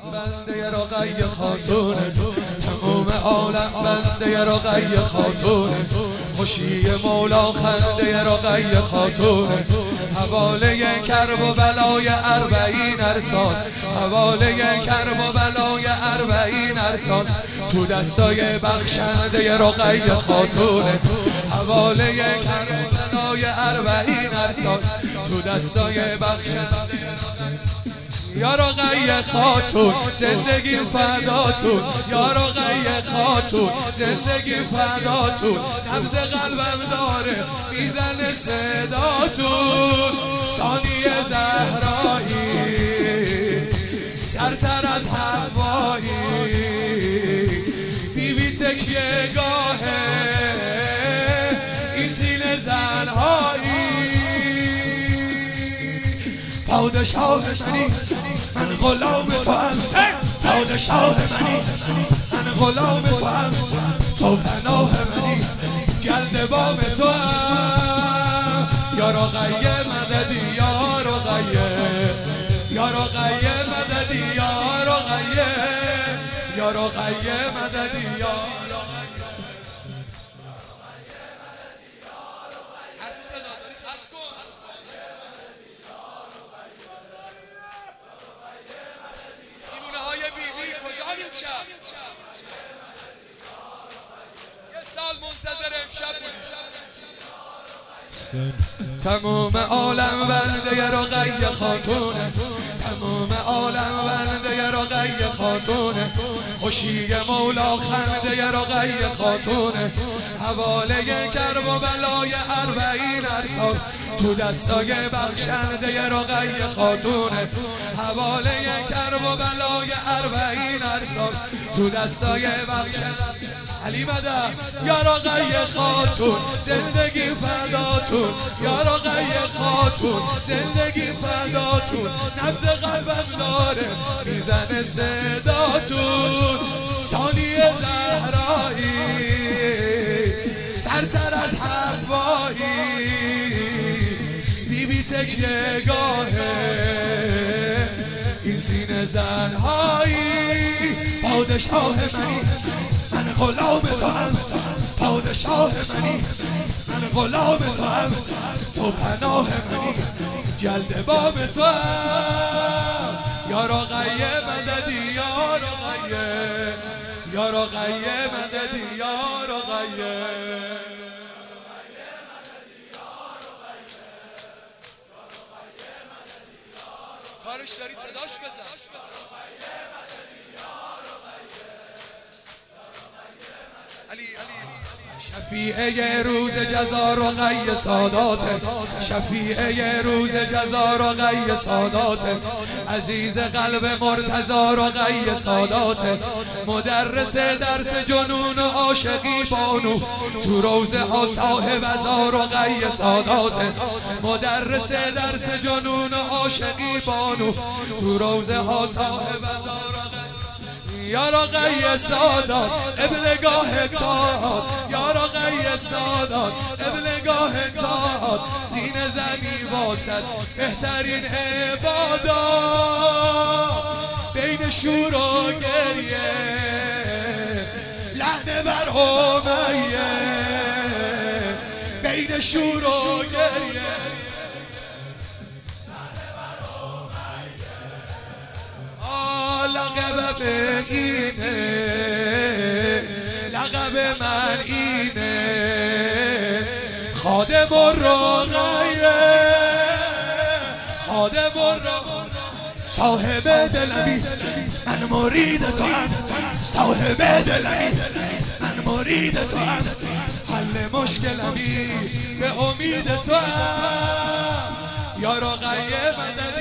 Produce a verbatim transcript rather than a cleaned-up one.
بنده رقی خاتونه، تمام عالم بنده رقی خاتونه، خوشی مولا خنده رقی خاتونه، حواله کرب و بلای اربعین ارسال، حواله کرب و بلای اربعین ارسال، تو دستای بخشنده رقی خاتونه، حواله کرب و بلای اربعین ارسال، تو دستای بخشنده یا رقی خاتون، زندگی فداتون، یا رقی خاتون، زندگی فداتون، نبض قلبم داره میزنه صداتون، ثانیه زهرایی سرتر از حوایی، بی بی تکیه گاهه این سینه زنهایی، پادشاه منی من غلام تو هم، پادشاه منی من غلام تو هم، تو پناه منی گلد بام تو هم، یا رقی مددی یا رقی، یا رقی مددی یا رقی، یا رقی مددی یا یه سال منتظر امشب بودیم. تمام عالم بنده رقی خاتونه، تمام عالم بنده رقی خاتونه، خوشی مولا خنده رقی خاتونه، حواله کرب و بلای اربعین ارسال، تو دستای بخشنده رقی خاتونه، حواله کرب و بلای اربعین ارسال، تو دستای بخشنده علی مدد یا رقی خاتون، زندگی فداتون، یا رقی خاتون، زندگی فداتون، نبض قلبم داره میزنه صداتون، ثانیه زهرایی سرتر از حوایی، بی بی تکیه گاهه این سینه زنهایی، پادشاه منی من غلام تو هم، پادشاه منی من غلام تو هم، تو پناه منی گلد بام تو هم، یا رقی مددی یا رقی، یا رقی مددی یا رقی، کارش داری صداش بزن. علی علی شفیعه روز جزا رقی ساداته، شفیعه روز جزا رقی ساداته، عزیز قلب مرتضی رقی ساداته، مدرس درس جنون و عاشقی بانو، تو روزه ها صاحب ازا رقی ساداته، مدرس درس جنون و عاشقی بانو، تو روزه ها صاحب ازا یا رقی سادات ابلگاه تاد، یا رقی سادات ابلگاه تاد، سینه زنی واسد بهترین عبادات، بین شور و گریه لعنه بر امیه، بین شور و گریه لقب اینه، لقب من اینه، خادم الرقیه، خادم الرقیه، صاحب دلمی من مرید تو هم، صاحب دلمی من مرید تو هم، حل مشکلمی به امید تو هم، یا رقی مدد